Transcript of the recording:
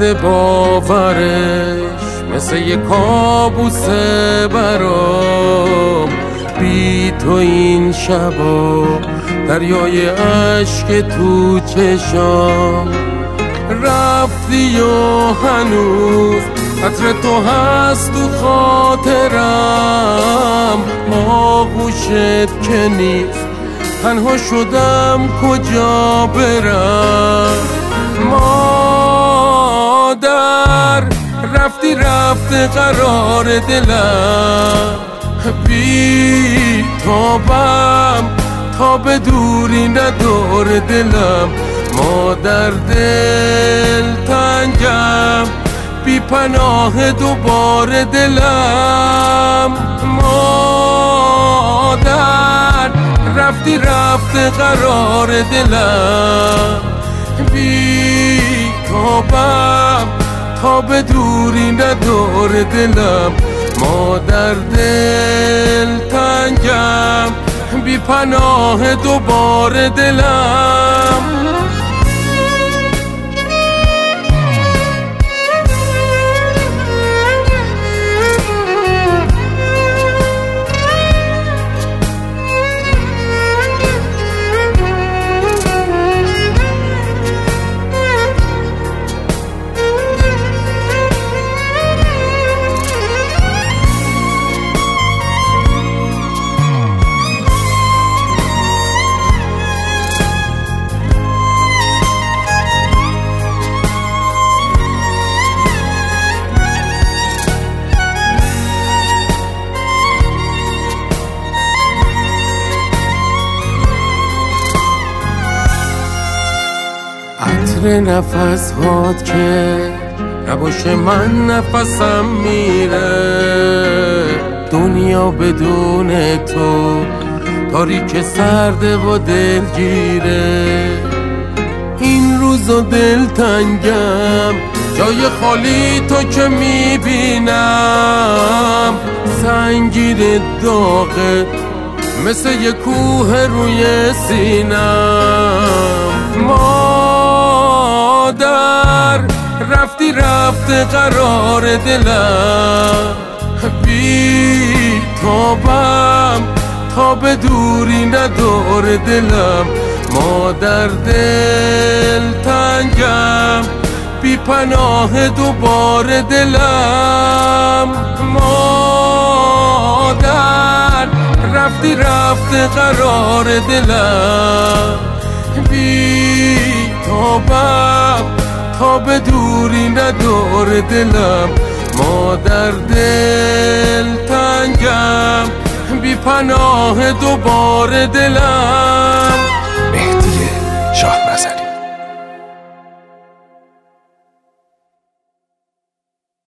سخت باورش، مثل یه کابوسه برام. بی تو این شبا دریای عشق تو چشام. رفتی و هنوز عطر تو هست تو خاطرم. آغوشت که نیست تنها شدم کجا برم. مادر رفته قرار دلم. بی تابم تا به دوری نداره دلم. مادر دل تنگم بی پناه دوباره دلم. مادر رفته قرار دلم. بی تابم تا به دوری نداره دلم. مادر دل تنگم بی پناه دوباره دلم. عطر نفس هات که نباشه من نفسم میره. دنیا بدون تو تاریک سرده و دلگیره. این روزا دل تنگم جای خالی تو که میبینم. سنگین داغه مثل یه کوه روی سینم. مادر رفته قرار دلم. بی تابم تا به دوری نداره دلم. مادر دل تنگم بی پناه دوباره دلم. مادر رفته قرار دلم. بی تابم تا به دوری نداره دلم. مادر دل تنگم بی پناه دوباره دلم. مهدی شاه نظری.